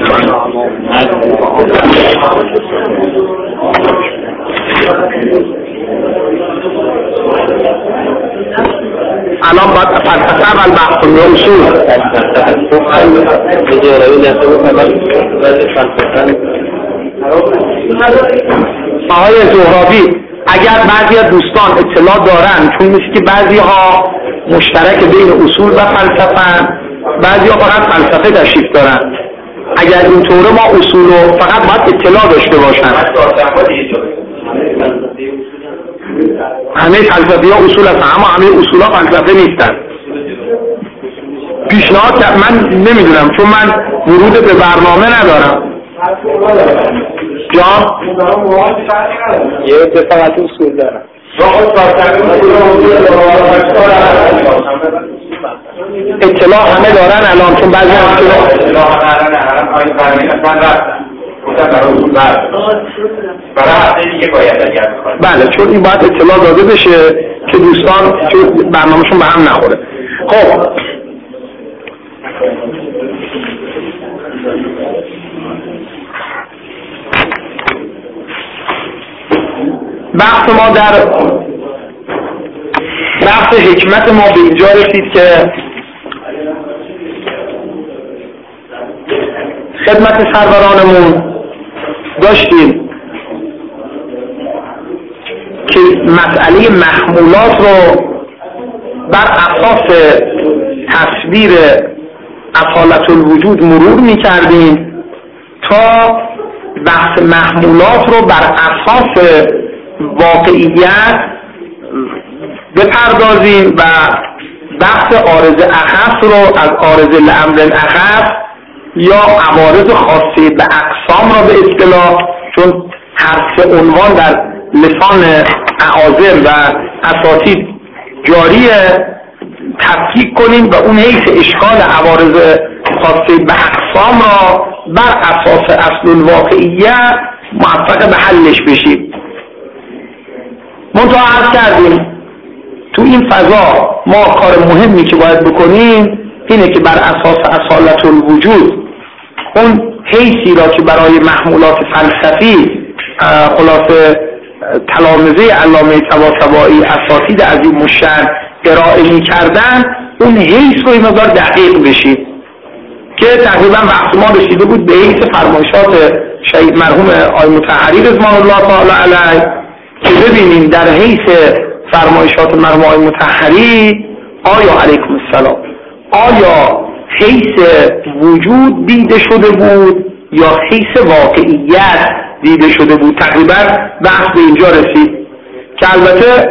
الان باید فلسفه اول بحث کنیم یا اصول؟ آقای زهرابی، اگر بعضی از دوستان اطلاع دارن، چون مثل که بعضی ها مشترک بین اصول و فلسفه، بعضی ها فقط فلسفه تشریف دارن، اگر اینطوره ما اصول رو فقط باید اطلاع داشته باشن. همه فلسفی ها اصول هستن، اما همه اصول ها فلسفه نیستن. پیشنهاد که من نمیدونم، چون من ورود به برنامه ندارم. جان؟ یه فقط اصول دارم. اطلاع همه دارن الان، چون بعضی بله، چون این باید اطلاع داده بشه که دوستان که برنامهشون به هم نخوره. خب بحث ما در بحث حکمت ما به اینجا رسید که خدمت سرورانمون داشتیم که مسئله محمولات رو بر اساس تصویر اصالت الوجود مرور می کردیم تا بحث محمولات رو بر اساس واقعیت بپردازیم و بحث عارض اخص رو از عارض لامر اخص یا عوارض خاصه به اقسام را به اصطلاح، چون هر سه عنوان در لسان اعاذر و اساتید جاریه، تفکیک کنیم و اون حیث اشکال عوارض خاصه به اقسام را بر اساس اصل الواقعیت موفق به حلش بشیم. منتها عرض کردیم تو این فضا ما کار مهمی که باید بکنیم اینه که بر اساس اصالت الوجود اون حیثی را که برای محمولات فلسفی خلاصه تلامذه علامه طباطبایی اساتید عظیم الشأن ارائه می کردن، اون حیث رو این مقدار دقیق بشیم که تقریبا بحث ما رسیده بود به حیث فرمایشات شهید مرحوم آقای مطهری رضوان الله تعالی علیه که ببینیم در حیث فرمایشات مرحوم آقای مطهری آیا علیکم السلام آیا حیث وجود دیده شده بود یا حیث واقعیت دیده شده بود. تقریبا بحث به اینجا رسید که البته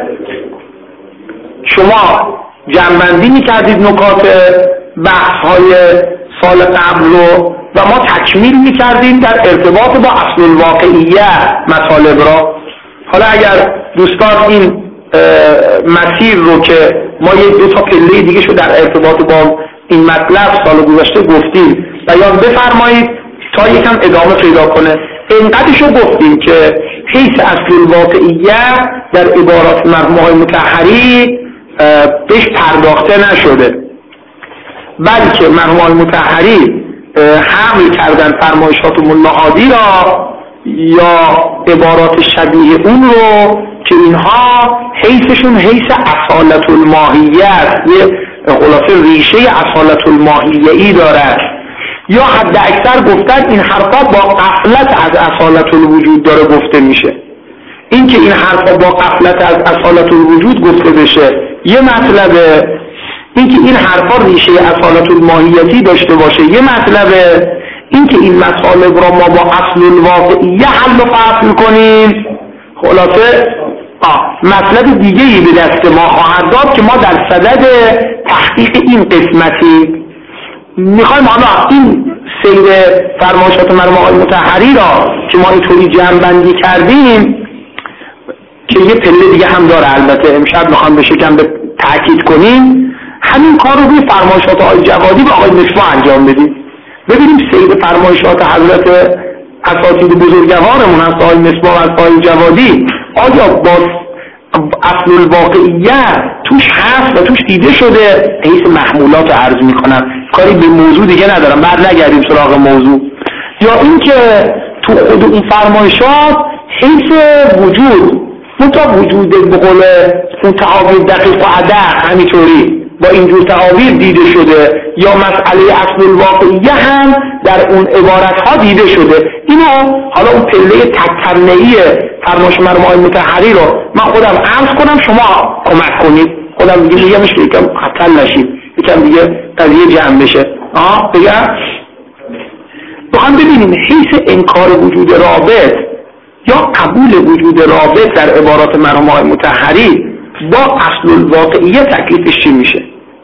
شما جمع‌بندی می‌کردید نکات بحث‌های سال قبل رو و ما تکمیل می‌کردیم در ارتباط با اصل الواقعیت مطالب را. حالا اگر دوستان این مسیر رو که ما یک دو تا پله دیگه شو در ارتباط با این مطلب سال گذشته گفتیم بیان بفرمایید تا یکم ادامه پیدا کنه. اینقدرشو گفتیم که حیث اصل الواقعیت در عبارات مرحوم آقای مطهری بهش پرداخته نشده، بلکه مرحوم آقای مطهری حمل کردن فرمایشات ملا هادی را یا عبارات شبیه اون رو که اینها حیثشون حیث اصالت الماهیت، یه خلاصه ریشه اصالت الماهیه‌ای دارد، یا حد اکثر گفتن این حرفا با غفلت از اصالت الوجود داره گفته میشه. این که این حرفا با غفلت از اصالت الوجود گفته بشه یه مطلبه، این که این حرفا ریشه اصالت الماهیتی داشته باشه یه مطلبه، این که این مطالب را ما با اصل الواقعیه حل و فصل کنیم خلاصه مطلب دیگه‌ای به دست ما خواهد داد که ما در صدد تحقیق این قسمتی میخوایم. حالا این سیر فرمایشات مرحوم آقای مطهری را که ما اینطوری جمع‌بندی کردیم که یه پله دیگه هم داره، البته امشب میخوام به شکم به تأکید کنیم، همین کار رو روی فرمایشات آقای جوادی و آقای مصباح انجام بدیم. ببینیم سیر فرمایشات حضرت اساتید بزرگوارمون هست آقای مصباح و آقای جوادی آیا با اصل الواقعیت توش هست و توش دیده شده. حیث محمولات عرض میکنم، کاری به موضوع دیگه ندارم، بعد نگردیم سراغ موضوع. یا اینکه تو خود اون فرمایشات حیث وجود وجود به قول اون تعابیر دقیق و ادق همینطوری با اینجور تعابیر دیده شده، یا مسئله اصل الواقعیه هم در اون عبارت ها دیده شده. اینو حالا اون پله تک‌ترنه‌ای فرمایش مرحوم آقای مطهری رو من خودم عرض کنم، شما کمک کنید. خودم دیگه میگم که یکم خطر نشید، یکم دیگه قضیه جمع بشه. بگم بخوام ببینیم حیث انکار وجود رابط یا قبول وجود رابط در عبارات مرحوم آقای مطهری با اصل الواقعیه تکلیفش چی میشه.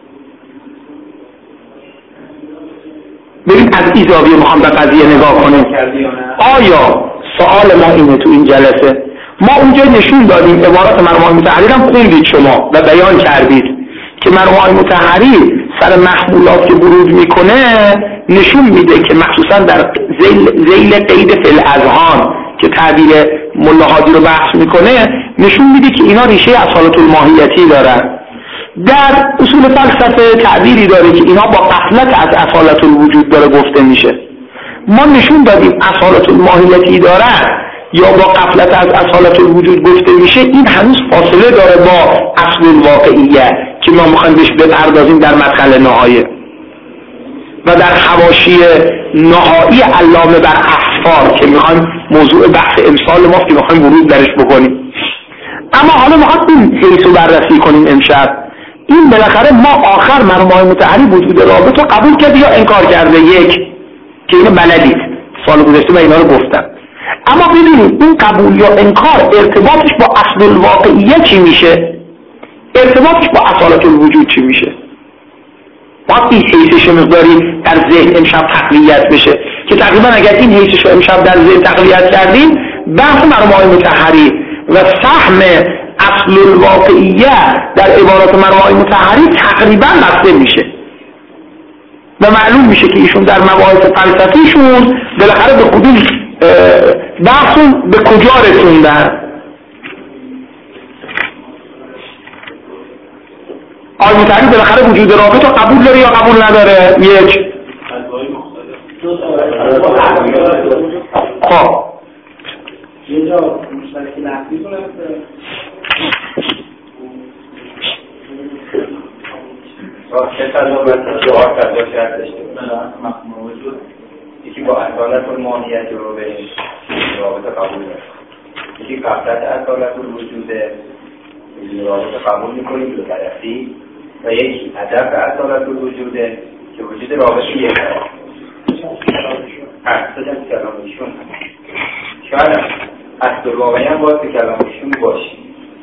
ببین از این زاویه میخوام به قضیه نگاه کنیم. آیا سوال ما اینه تو این جلسه ما اونجا نشون دادیم عبارات مرحوم آقای مطهری هم خوندید شما و بیان کردید که مرحوم آقای مطهری سر محمولات که ورود میکنه نشون میده که مخصوصا در ذیل قید فی الاذهان که تعبیر ملا هادی رو بحث میکنه نشون میده که اینا ریشه اصالت الماهیتی دارن. در اصول فلسفه تعبیری داره که اینا با غفلت از اصالت الوجود داره گفته میشه. ما نشون دادیم اصالت الماهیتی داره یا با غفلت از اصالت الوجود گفته میشه، این هنوز فاصله داره با اصل الواقعیه که ما میخوایم بهش بپردازیم در مدخل نهایه و در حواشی نهایی علامه بر اسفار که میخوایم موضوع بحث امسال ما که میخوایم ورود درش بکنیم. اما حالا میخوایم این حیث رو بررسی کنیم امشب. این بالاخره ما آخر مرحوم آقای مطهری وجود رابط رو قبول کرده یا انکار کرده؟ یک که اینو بلدید، سال گذشته من اینا رو گفتم. اما ببینید این قبول یا انکار ارتباطش با اصل الواقعیه چی میشه؟ ارتباطش با اصالت الوجود چی میشه؟ باید این حیثش مقداری در ذهن امشب تقویت بشه که تقریبا اگر این حیثش رو امشب در ذهن تقویت کردیم بحث مرحوم آقای مطهری و سهم اصل الواقعیه در عبارات مرحوم آقای مطهری تقریبا بسته میشه و معلوم میشه که ایشون در مباحث فلسفیشون بالاخره به خودی بحثون به کجا رسوندن. آقای مطهری بالاخره وجود رابط رو قبول داره یا قبول نداره؟ یک خب یه جا مشترک لحظی کنم یکی با اصالت الماهیت رو به رابطه قبول داره، یکی غفلت اصالت الوجوده رابطه قبول میکنیم دو طرفی، و یکی هدف اصالت الوجوده که وجود رابطه یک طرف اصلا کلامشون شاید اصل الواقعی هم باید که کلامشون باشی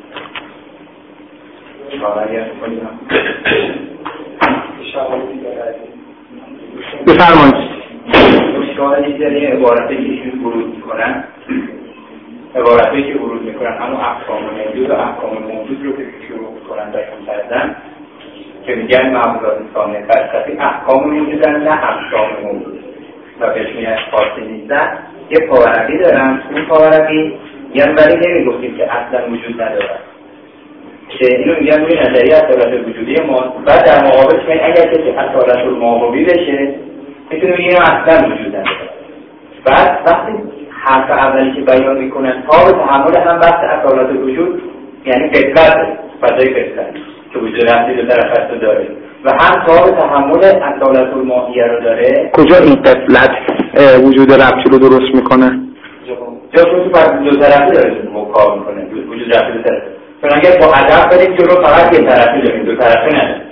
بفرمایید. مشکل دیگری عبارتی که ایشون ورود میکنن، عبارتی که ورود میکنن همون احکام موجود و احکام موجود رو که شروع میکنن بیان کردن که میگن معمولات ثانیه فلسفی احکام موجودن نه احکام موجود و بهش میگن خاصی نیستن. یه پاورقی دارن، اون پاورقی یعنی ولی نمیگفتیم که اصلا وجود ندارن که اینو میگن روی نظریه اصالت وجودی ما. بعد در مقابلش میگن اگر کسی اصالت الماهوی بشه میتونه بگه اینو اصلا وجود نداره. بعد وقتی حرف اولی که بیان میکنن تا به تحمل هم بحث اصالت وجود یعنی قسمت فضای قسمت که وجود رفتی دو طرف داره و هم تا به تحمل اصالت الماهیه رو داره. کجا این قفلت وجود ربطی رو درست میکنه؟ جا تو دو طرفی داره کار میکنه وجود ربطی دو طرفی. چون اگر با هدف بریم جلو فقط یه طرفی داریم دو طرفی نداره.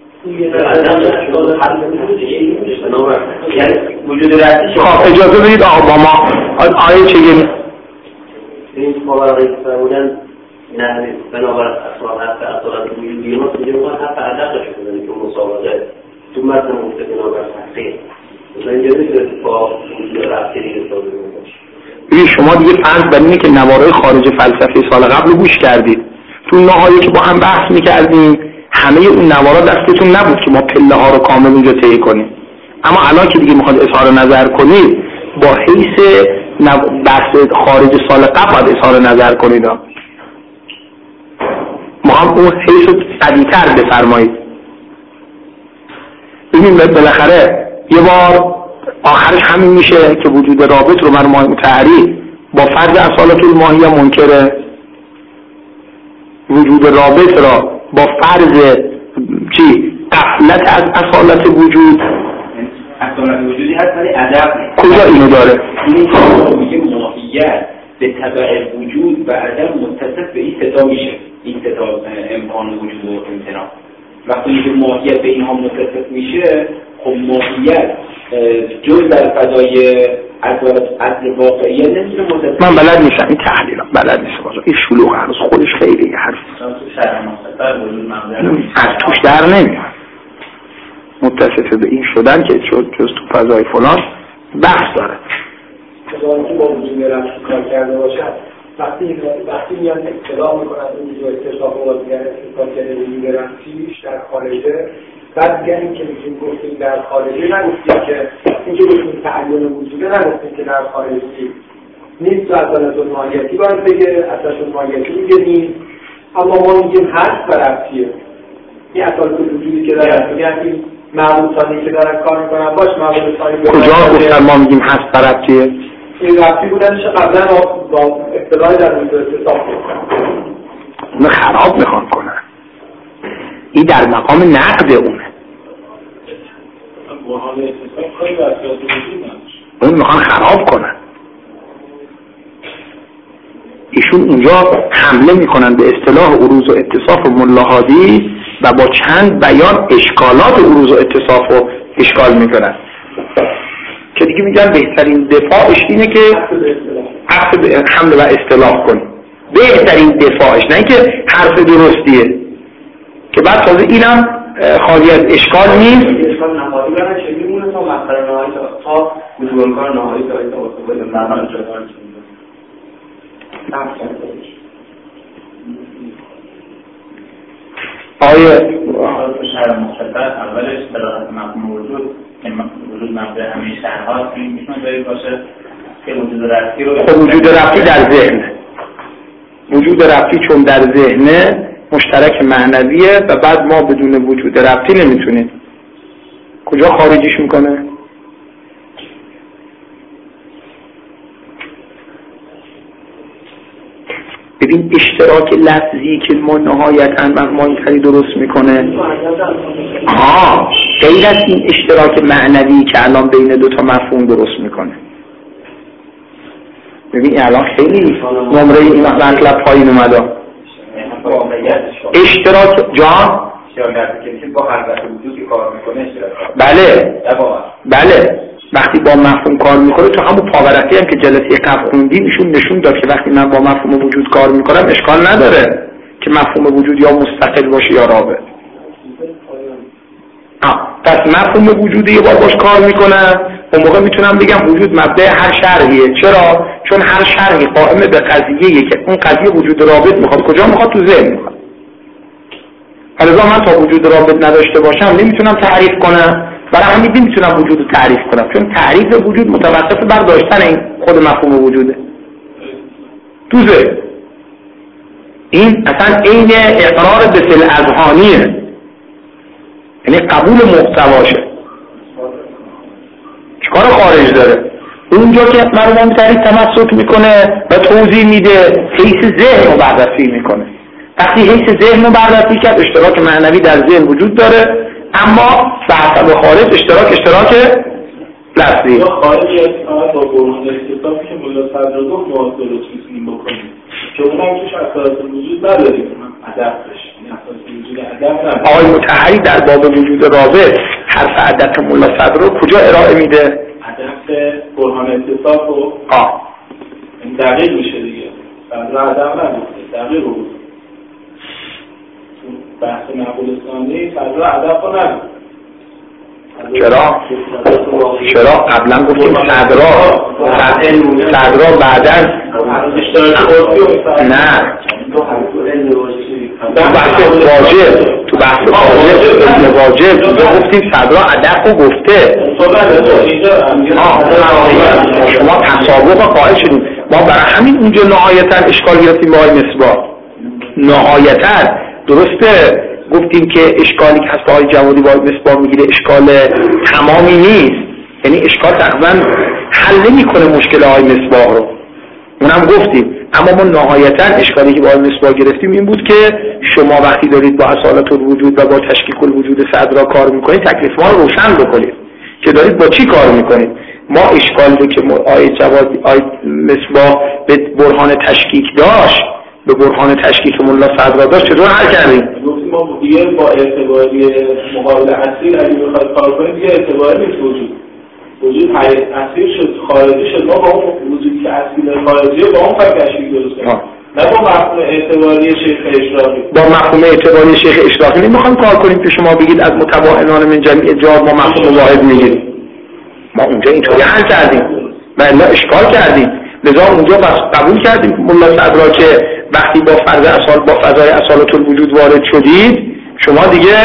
خب اجازه بدید آقا با ما آیه چگه این مبارقی که فرمودن نه بنابر اصالت وجودی ما اینجا میخوان حتی عدق شده که مسابقه تو متن مفته بنابر تحقیق مثلا اینجا میتونه با وجود رفتی دیگه سازه باشه. ببین شما دیگه فرض بر اینه که نوارای خارج فلسفه سال قبل رو گوش کردید. تو نهایی که با هم بحث میکردیم همه اون نوارا دستتون نبود که ما پله ها رو کامل اونجا طی کنیم. اما الان که دیگه میخواد اظهار نظر کنید با حیث بحث خارج سال قبل باید اظهار نظر کنید. ما هم اون حیث رو قدیتر بفرمایید. ببین بالاخره یه بار آخرش همین میشه که وجود رابط رو مرمای متحری با فرض اصالت الماهیه منکره، وجود رابط را با فرض غفلت از اصالت وجود. اصالت وجودی هست ولی ادب نیست. کجا اینو داره؟ اینی که میگه ماهیت به تبع وجود و عدم متصف به این ستا میشه، این ستا امکان وجود و امتناع. وقتی که ماهیت به اینها متصف میشه، خب ماهیت جز در فضای اصل واقعیت نمیشه متصف. من بلد نیستم این تحلیلم، بلد نیستم این شلوغ هنوز خودش خیلی حرف از توش در نمیاد. متصف به این شدن که جز تو فضای فلان بحث داره. که با وجود رفت کار کرده باشد، وقتی میان اطلاع میکنن اون جو اتصاف و دیگر کار کرده وجود رفتیش در خارجه، بعد دیگر این که میتونیم گفتیم در خارجه نگفتیم که این که گفتیم تعین وجوده نگفتیم که در خارجی نیست و اصالت الماهیتی باید بگه، اصالت الماهیتی میگه نیست، اما ما میگیم هست و رفتیه. این اصالت وجودی که دارن میگن این معبودانی که دارن کار میکنن باش معبودانی کجا گفتن ما میگیم هست و رفتیه؟ این رفتی بودنش قبلا با اصطلاحی در وجود اتصاف میکنن، اونو خراب میخوان کنن. این در مقام نقد اونه. اون میخوان خراب کنن. ایشون اونجا حمله میکنن به اصطلاح عروض و اتصاف ملاحادی و با چند بیان اشکالات عروض و اتصاف رو اشکال میکنن که دیگه میگن بهترین دفاعش اینه که عقد به حمله و اصطلاح کنی. بهترین دفاعش، نه که حرف درستیه که بعد تازه اینم خالی از اشکال نیست. اشکال نهایی برن چه میمونه تا مقدر نهایی تا بزرگکار نهایی تا به مقدر جدار آیه شهر مختصر اولش دلالت مفهوم وجود مبدأ همه شهرهاست، این میتونه دلیل باشه که وجود رفتی رو خب وجود رفتی در ذهنه. وجود رفتی چون در ذهنه مشترک معنویه و بعد ما بدون وجود رفتی نمیتونیم. کجا خارجیش میکنه؟ ببین اشتراک لفظی که ما نهایتاً مرمایتری درست میکنه غیر از این اشتراک معنوی که الان بین دوتا مفهوم درست میکنه. ببین الان خیلی نمره این مطلب پایین اومده. اشتراک جان با حرکت وجودی کار میکنه. بله وقتی با مفهوم کار میکنه، تو همون پاورقی هم که جلسه قبل خوندیم ایشون نشون داد که وقتی من با مفهوم وجود کار میکنم اشکال نداره که مفهوم وجود یا مستقل باشه یا رابط. پس مفهوم وجودی یه بار باش کار میکنم، اون موقع میتونم بگم وجود مبدأ هر شرحیه. چرا؟ چون هر شرحی قائم به قضیه‌ایه که اون قضیه وجود رابط میخواد. کجا میخواد؟ تو ذهن میخواد. لذا من تا وجود رابط نداشته باشم نمیتونم تعریف کنم، برای همین نمیتونم وجود رو تعریف کنم، چون تعریف وجود متوسط بر داشتن این خود مفهوم وجوده تو ذهن. این اصلا عین اقرار به فعل اذهانیه، یعنی قبول محتواشه. چیکار خارج داره؟ اونجا که مرموم تعریف تمسک میکنه و توضیح میده، حیث ذهن رو بررسی میکنه. وقتی حیث ذهن رو بررسی کرد، اشتراک معنوی در ذهن وجود داره، اما بحث به خارج اشتراک لفظی. یا خارج از با برهان اتصافی که ملا صدر گفت ما درست میتونیم بکنیم که اونم توش اصالت وجود نداریم، ادب بشیم. اصالت وجود ادب نداریم. آقای مطهری در باب وجود رابط حرف ادب ملا صدر رو کجا ارائه میده؟ ادب برهان اتصاف رو این دقیق میشه دیگه. صدر ادب نگفته، دقیق رو بحث نقل ثانی فضا ادب رو نگفته. چرا قبلا گفتیم صدرا بعدن نه تو بحث واجب تو گفتیم صدرا ادب رو گفته. شما تسابق قائل شدیم. ما برای همین اونجا نهایتا اشکال گرفتیم با آقای مصباح. نهایتا درسته گفتیم که اشکالی که هست آقای جوادی با مصباح میگیره اشکال تمامی نیست، یعنی اشکال تقریبا حل نمی‌کنه مشکل های مصباح رو، اونم گفتیم. اما ما نهایتا اشکالی که با مصباح گرفتیم این بود که شما وقتی دارید با اصالت الوجود و با تشکیک الوجود صدرا کار میکنید تکلیف ما رو روشن بکنید که دارید با چی کار میکنید. ما اشکالی که آیه مصباح به برهان تشکیک داشت، به برهان تشکیک ملا صدرا داشت، چطور حل کردیم؟ گفتیم ما دیگه با اعتباری مقابل اصیل اگه بخواید کار کنید دیگه اعتباری نیست وجود اصیل شد، خارجی شد. ما با اون وجودی که اصیل خارجیه با اون فرق تشکیک درست کنیم، نه با مفهوم اعتباری شیخ اشراقی. با مفهوم اعتباری شیخ اشراقی نمیخوام کار کنیم که شما بگید از متباینان من جمعی جواب ما مفهوم واحد میگیریم. ما اونجا اینطوری حل کردیم و الا اشکال کردیم. لذا اونجا بس قبول کردیم ملا صدرا که وقتی با فرض اصال با فضای اصالت الوجود وارد شدید شما دیگه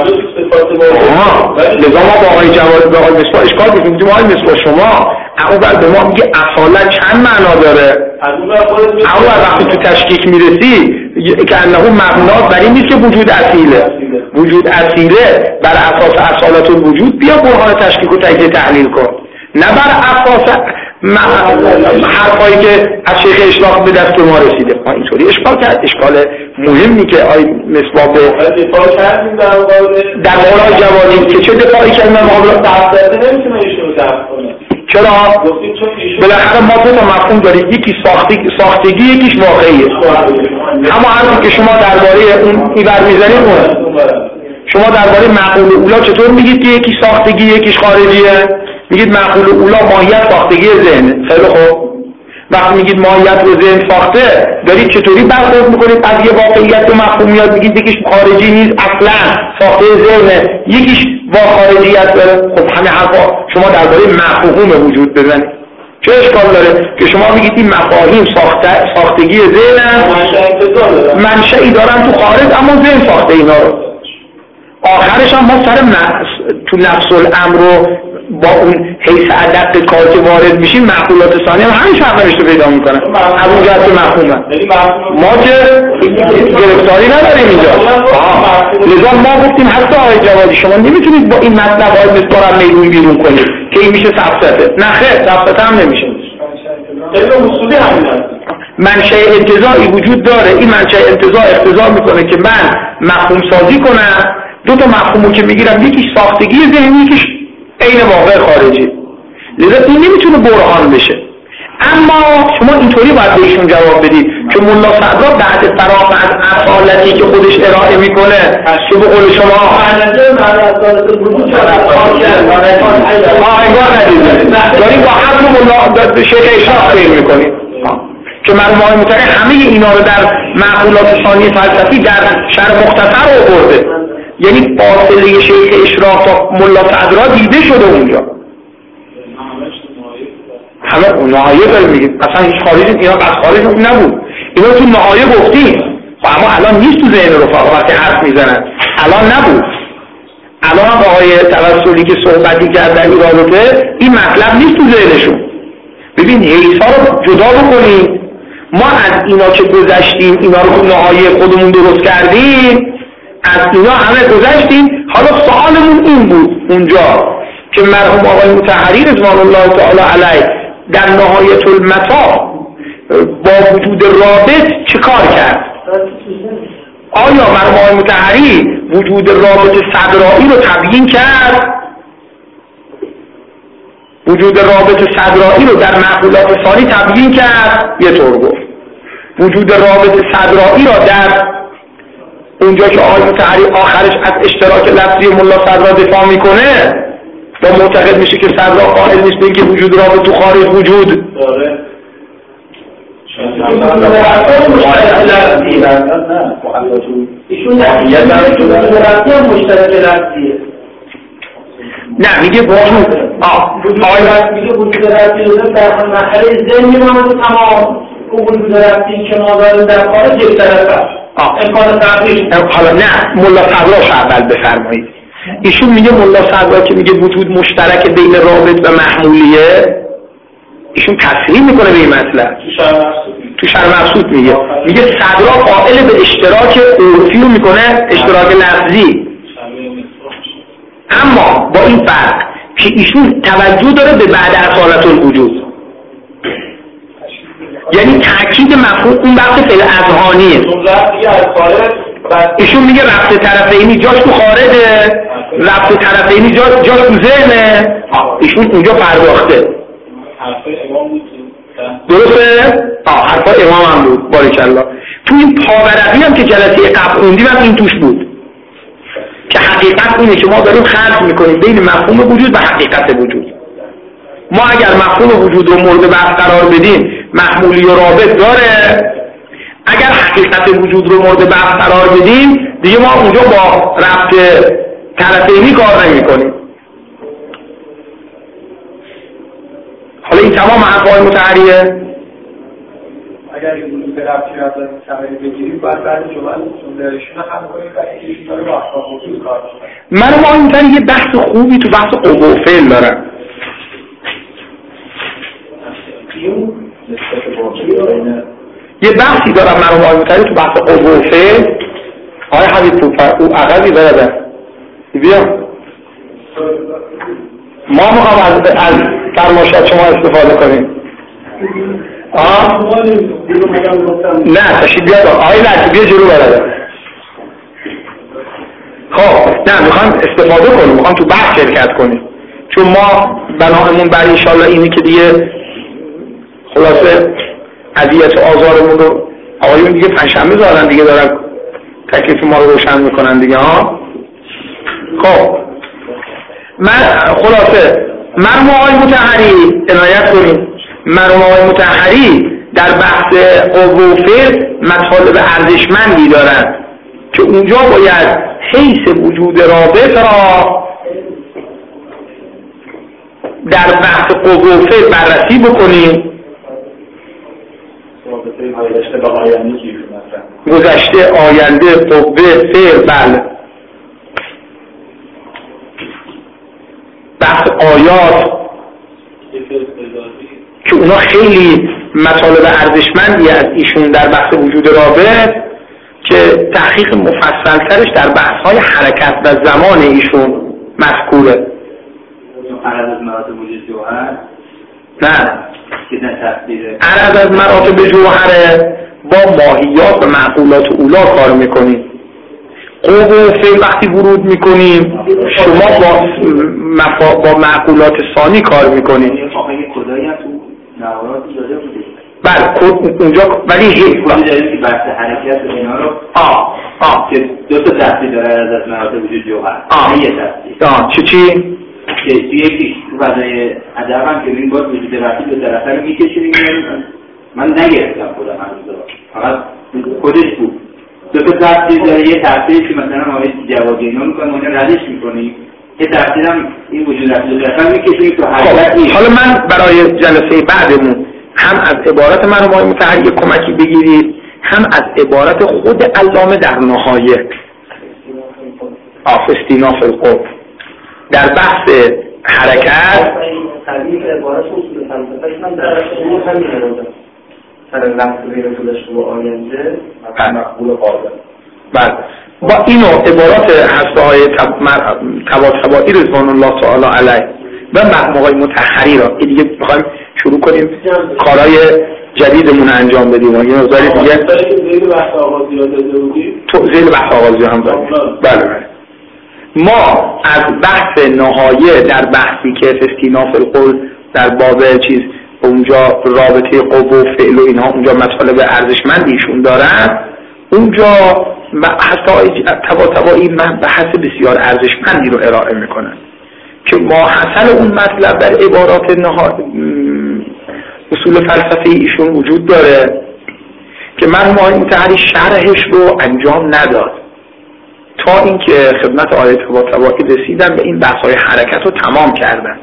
لذا ما با آقای جواد به آقای مصباح اشکال بکنیم. آقای مصباح شما اون بعد به ما میگه اصالت چند معنا داره. اون وقتی تو تشکیک میرسی که انه مبنا بر این نیست که وجود اصیله. وجود اصیله بر اساس اصالت الوجود بیا برهان تشکیک و تجزیه تحلیل کن، نه بر اساس حرفایی که از شیخ اشراق به دست ما رسیده. ما اینطوری اشکال کرد. اشکال مهمی که آی مصباح به دفاع کردیم در مورد جوادی که چه دفاعی کردیم در مقابل دفاع نمیتونه ایشون رو دفع کنه. چرا؟ بالاخره ما دو تا مفهوم داریم، یکی ساختگی یکیش واقعیه. اما حرفی که شما درباره اون ایبر میزنید اونه. شما درباره معقول اولا چطور میگید که یکی ساختگی یکیش خارجیه؟ میگید معقول اولا ماهیت ساختگی ذهن. خیلی خوب، وقتی میگید ماهیت رو ذهن ساخته دارید چطوری برخورد میکنید از یه واقعیت و مفهومیت؟ میگید یکیش خارجی نیست اصلا ساخته ذهن، یکیش با خارجیت داره. خب همه حرفا شما درباره مفهوم وجود بزنید، چه اشکال داره که شما میگید این مفاهیم ساختگی ذهن منشأی دارن تو خارج اما ذهن ساخته اینا رو. آخرش هم ما سر تو نفس الامر رو با اون حیث ادق کار که وارد میشیم معقولات ثانی هم همین فرقش رو پیدا میکنن از اون جهت مفهومه. ما که گرفتاری نداریم اینجا. لذا ما گفتیم حتی آقای جوادی شما نمیتونید با این مطلب های مصباح میدون بیرون کنید که این میشه سفسته. نه خیر، سفسته هم نمیشه. اصولی همین منشأ انتزاعی وجود داره. این منشأ انتزاع اقتضا میکنه که من مفهوم سازی کنم. دو تا مفهومو که میگیرم یکیش ساختگی ذهنی یکیش عین واقع خارجی. لذا این نمیتونه برهان بشه. اما شما اینطوری باید بهشون جواب بدید که ملا صدرا بعد فراغ از اصالتی که خودش ارائه میکنه که به قول شما داریم با حرف ملا شیخ اشراق فهم میکنیم که مرحوم متقی همه اینا رو در معقولات ثانی فلسفی در شرح مختصر آورده. یعنی فاصله شیخ اشراق تا ملا صدرا دیده شده اونجا. همه اون نهایه داریم میگیم اصلا هیچ خارجی اینا بس خارج نبود. اینا تو نهایه گفتیم اما الان نیست تو ذهن رفقا وقتی حرف میزنن. الان نبود. الان هم آقای توسلی که صحبتی کرد در این رابطه این مطلب نیست تو ذهنشون. ببین حیثا رو جدا بکنیم. ما از اینا که گذشتیم اینا رو تو نهایه خودمون درست کردیم، از اینا همه گذشتیم. حالا سوالمون این بود اونجا که مرحوم آقای مطهری رضوان الله تعالی علیه در نهایت المطاف با وجود رابط چه کار کرد؟ آیا مرحوم آقای مطهری وجود رابط صدرایی رو تبیین کرد؟ وجود رابط صدرایی رو در معقولات ثانی تبیین کرد؟ یه طور گفت. وجود رابط صدرایی رو در اونجا که آقای مطهری آخرش از اشتراک لفظی ملا صدرا دفاع میکنه و معتقد میشه که صدرا قائل نیست به اینکه وجود رابط تو خارج وجود داره. نه میگه وجود میگه وجود رابطی در مرحله ذهنی ما تمام اون وجود رابطی که ما داریم در خارج یک طرفه امکان تغییر. حالا نه ملا صدراش اول بفرمایید. ایشون میگه ملا صدرا که میگه وجود مشترک بین رابط و محمولیه، ایشون تصریح میکنه به این مطلب تو شرح مبسوط میگه صدرا قائل به اشتراک عرفی میکنه اشتراک لفظی، اما با این فرق که ایشون توجه داره به بعد اصالت الوجود، یعنی تأکید مفهوم اون بحث فعل اذهانیه. ایشون میگه رفت طرفینی جاش تو خارجه، رفت طرفینی جاش تو ذهنه، ایشون اونجا پرداخته. درسته؟ حرفا امام هم بود. باریکالله. تو این پاورقی هم که جلسه قبل خوندیم هم این توش بود که حقیقت اینه که ما داریم خلط میکنیم بین مفهوم وجود و حقیقت وجود. ما اگر مفهوم وجود رو مورد بحث قرار بدیم محمولی و رابط داره، اگر حقیقت وجود رو مورد بحث قرار بدیم دیگه ما اونجا با ربط طرفینی کار نمی کنیم. حالا این تمام حرفای متحریه. اگر این وجود ربطی رو از طرفین بگیریم باید بعد جمعه سندرشون هم کنیم و ایشون داره با احکام وجود کار میکنه. من ما اینطوری یه بحث خوبی تو بحث قوه و فعل دارم. یه بحثی دارم من و متحری تو بحث قوه و فعل. آقای حبیب پور او عقبی برده بیا. ما میخوام از فرماشات شما استفاده کنیم. نه تشید بیاد آقای لطفی بیا جلو برده. خب نه میخوام استفاده کنیم، میخوام تو بحث شرکت کنیم، چون ما بنامون برای انشالله اینه که دیگه خلاصه اذیت و آزارمون رو آقایون دیگه پنجشنبه زارن دیگه دارن تکلیف ما رو روشن میکنن دیگه ها. خب من خلاصه مرحوم آقای مطهری عنایت کنیم. مرحوم آقای مطهری در بحث قوه و فعل مطالب ارزشمندی دارن که اونجا باید حیث وجود رابط را در بحث قوه و فعل بررسی بکنیم. گذشته آینده قوه فعل بله. بحث آیات که اونا خیلی مطالب ارزشمندی از ایشون در بحث وجود رابط که تحقیق مفصل ترش در بحث های حرکت و زمان ایشون مذکوره. عرض از مراتب وجود جوهر نه عرض از مراتب جوهره با ماهیات و معقولات اولا کار میکنیم. قوه و فعل وقتی ورود میکنیم شما با معقولات ثانی کار میکنیم. کدایی هم تو نوارات داده بودید؟ بله اونجا ولی که بحث حرکت و اینا رو که دو تا تفصیل داره از مراتب وجود جوهر. یه تفصیل چی؟ که یکی تو فضای ادب هم که این باید وجود رفتی دو طرفه رو میکشیم. من نگرفتم خودم هنوز فقط خودش بود. دو تا تفصیل داره. یه تفصیل که مثلا آقای جوادی اینا میکنم اونها ردش میکنیم، یه تفصیل هم این وجود رفتی دو طرفه میکشیم تو حرکت. حالا من برای جلسه بعدمون هم از عبارت من و مطهری کمکی بگیرید، هم از عبارت خود علامه در نهایه استیناف القول در بحث حرکت تعبیر عبارت اصول فلسفه‌اش من در امور همین نمودم سر لفظ غیر گذشته و آینده مقبول قابل. بله با اینو عبارات هسته‌های طباطبایی رضوان الله تعالی علیه و مرحوم آقای مطهری را دیگه می‌خوایم شروع کنیم کارهای جدیدمون انجام بدیم. یه مقداری دیگه زیر بحث آغازی را داده بودیم. تو زیر بحث آغازی هم داریم. بله ما از بحث نهایه در بحثی که استیناف القول در باب چیز اونجا رابطه قوه و فعل و اینها اونجا مطالب ارزشمندیشون دارن، اونجا حتی طباطبایی من بحث بسیار ارزشمندی رو ارائه میکنن که ماحصل اون مطلب در عبارات اصول فلسفه ایشون وجود داره که مرحوم آقای مطهری شرحش رو انجام نداد تا اینکه خدمت آیه طباطبایی رسیدن به این بحث‌های حرکت رو تمام کردن.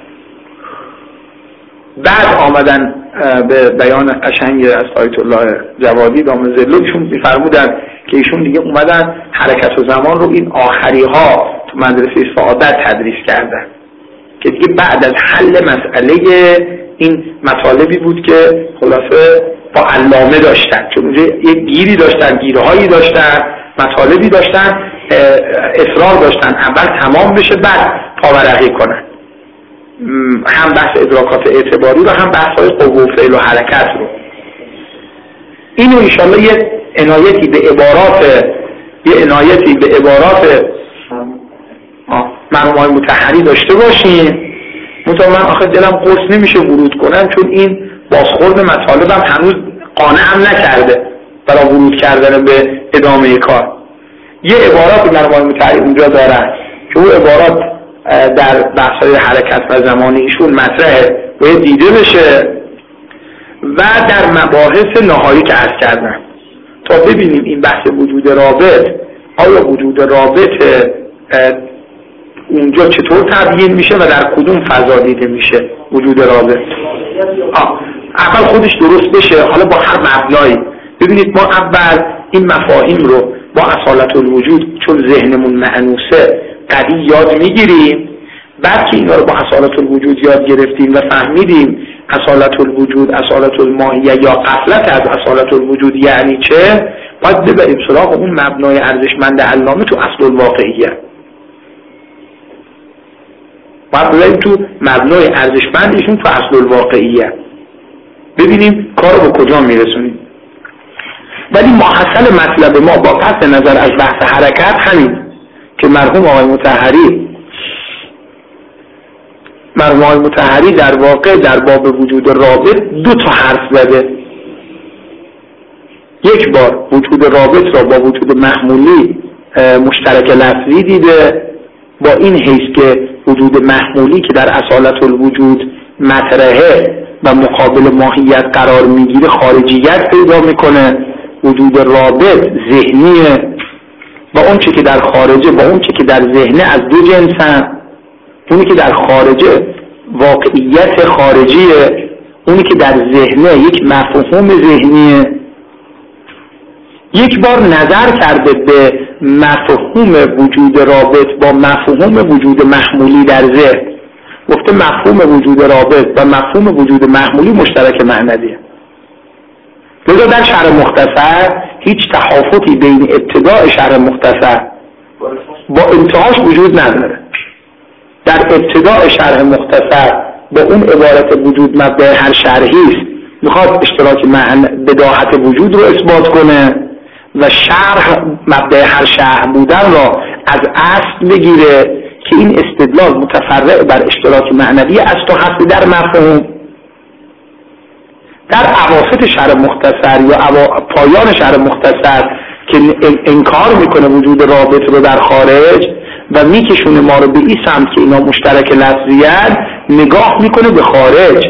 بعد آمدن به بیان قشنگ از آیت الله جوادی دامن ظله ایشون می‌فرمودن که ایشون دیگه اومدن حرکت و زمان رو این آخری ها تو مدرسه سعادت تدریس کردن که دیگه بعد از حل مسئله این مطالبی بود که خلاصه با علامه داشتن، چون اونجا یک گیری داشتن، گیرهایی داشتن، مطالبی داشتن، اصرار داشتن اول تمام بشه بعد پاورقی کنن. هم بحث ادراکات اعتباری و هم بحث های قوه و فعل و حرکت رو. اینو انشاءالله یه عنایتی به عبارات مرحوم آقای مطهری داشته باشیم. من آخه دلم قرص نمیشه ورود کنم، چون این بازخورد مطالبم هنوز قانعم نکرده برای ورود کردن به ادامه کار. یه عبارات مرحوم آقای مطهری اونجا دارن که اون عبارات در بحث‌های حرکت و زمانی ایشون مطرحه باید دیده بشه و در مباحث نهایی که عرض کردم تا ببینیم این بحث وجود رابط، آیا وجود رابط اونجا چطور تبیین میشه و در کدوم فضا دیده میشه وجود رابط. اول خودش درست بشه، حالا با هر مبنایی. ببینید ما اول این مفاهیم رو با اصالت الوجود چون ذهنمون مأنوسه قوی یاد میگیریم، بعد که اینا رو با اصالت الوجود یاد گرفتیم و فهمیدیم اصالت الوجود، اصالت الماهیه یا غفلت از اصالت الوجود یعنی چه، باید ببریم سراغ اون مبنای ارزشمند علامه تو اصل الواقعیه. باید ببریم تو مبنای ارزشمندشون تو اصل الواقعیه، ببینیم کار رو به کجا میرسونیم. ولی ماحصل مطلب ما با قطع نظر از بحث حرکت همین که مرحوم آقای مطهری در واقع در باب وجود رابط 2 تا حرف زده. یک بار وجود رابط را با وجود محمولی مشترک لفظی دیده، با این حیث که وجود محمولی که در اصالت الوجود مطرحه و مقابل ماهیت قرار میگیره خارجیت پیدا میکنه. وجود رابط ذهنیه و اون چی که در خارجه با اون چی که در ذهنه از 2 جنسن. اونی که در خارجه واقعیت خارجیه، اونی که در ذهنه یک مفهوم ذهنیه. یک بار نظر کرده به مفهوم وجود رابط با مفهوم وجود محمولی در ذهن، گفته مفهوم وجود رابط و مفهوم وجود محمولی مشترک معنویه. لذا در شرح مختصر هیچ تحافتی بین ابتداء شرح مختصر با انتهاش وجود نداره. در ابتداء شرح مختصر با اون عبارت وجود مبدأ هر شرحیست، میخواد اشتراک بداهت وجود رو اثبات کنه و شرح مبدأ هر شرح بودن را از اصل بگیره که این استدلال متفرع بر اشتراک معنوی است و هست در مفهوم. در اواسط شرح مختصر یا پایان شرح مختصر که انکار میکنه وجود رابط رو در خارج و میکشونه ما رو به این سمت که اینا مشترک لفظیت، نگاه میکنه به خارج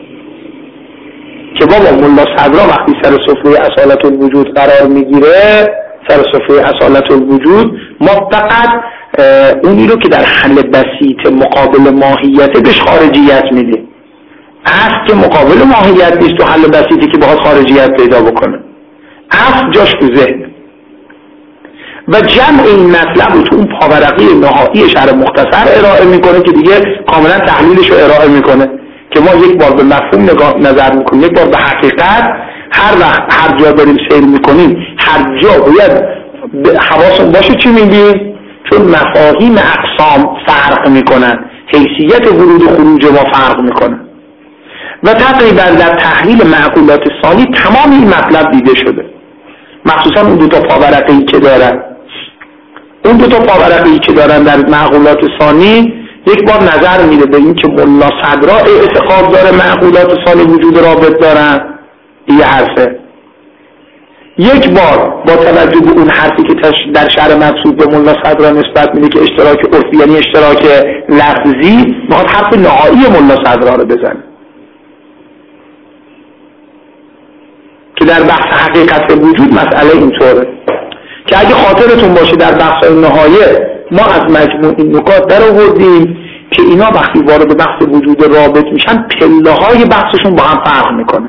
که بابا ملا صدرا وقتی سر سفره اصالت الوجود قرار میگیره، سر سفره اصالت الوجود، ما فقط اونی رو که در حل بسیط مقابل ماهیت بهش خارجیت میدیم. اصل که مقابل ماهیت نیست تو حل بسیطی که باید خارجیت پیدا بکنه، اصل جاش تو ذهن. و جمع این مطلب رو تو اون پاورقی نهایی شرح مختصر ارائه میکنه که دیگه کاملا تحلیلش رو ارائه میکنه که ما یک بار به مفهوم نظر میکنیم، یک بار به حقیقت. هر وقت هر جا داریم سیر میکنیم هر جا باید حواسمون باشه چی میگیم، چون مفاهیم اقسام فرق میکنن، حیثیت ورود و خروج ما فرق میکنن و تقریبا در تحلیل معقولات ثانی تمام این مطلب دیده شده. مخصوصا اون 2 تا پاورقی که دارن، اون 2 تا پاورقی که دارن در معقولات ثانی یک بار نظر میده به این که ملا صدرا اعتقاد داره معقولات ثانی وجود رابط دارن، یه حرفه. یک بار با توجه به اون حرفی که در شرح مقصود به ملا صدرا نسبت میده که اشتراک عرفی یعنی اشتراک لفظی، میخواد حرف نهایی ملا صدرا رو بزنه که در بحث حقیقت وجود مسئله اینطوره که اگه خاطرتون باشه در بحث نهایه ما از مجموع این نکات در آوردیم که اینا وقتی وارد بحث وجود رابط میشن پله های بحثشون با هم فرق میکنه.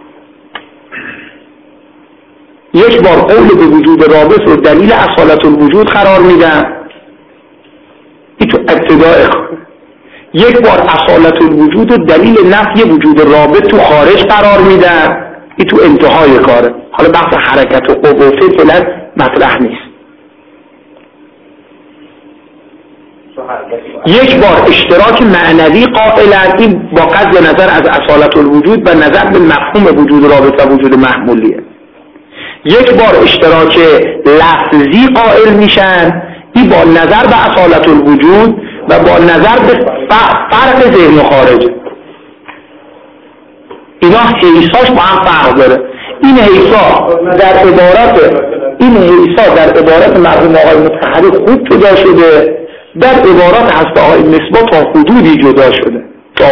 یک بار قول به وجود رابط رو دلیل اصالت الوجود قرار میدن، این تو ابتداء کاره. یک بار اصالت الوجود رو دلیل نفی وجود رابط تو خارج قرار میدن، این تو انتهای کاره. حالا بحث حرکت و قوه فعلا مطرح نیست. یک بار اشتراک معنوی قائلند، این با قصد نظر از اصالت الوجود و نظر به مفهوم وجود رابط و وجود محمولیه. یک بار اشتراک لفظی قائل میشن، این با نظر به اصالت الوجود و با نظر به فرق ذهن و خارج. اینا حیثاش با هم فرق داره. این حیثا در عبارت مرحوم آقای مطهری خوب جدا شده، در عبارات هست آقای مصباح تا حدودی جدا شده، تا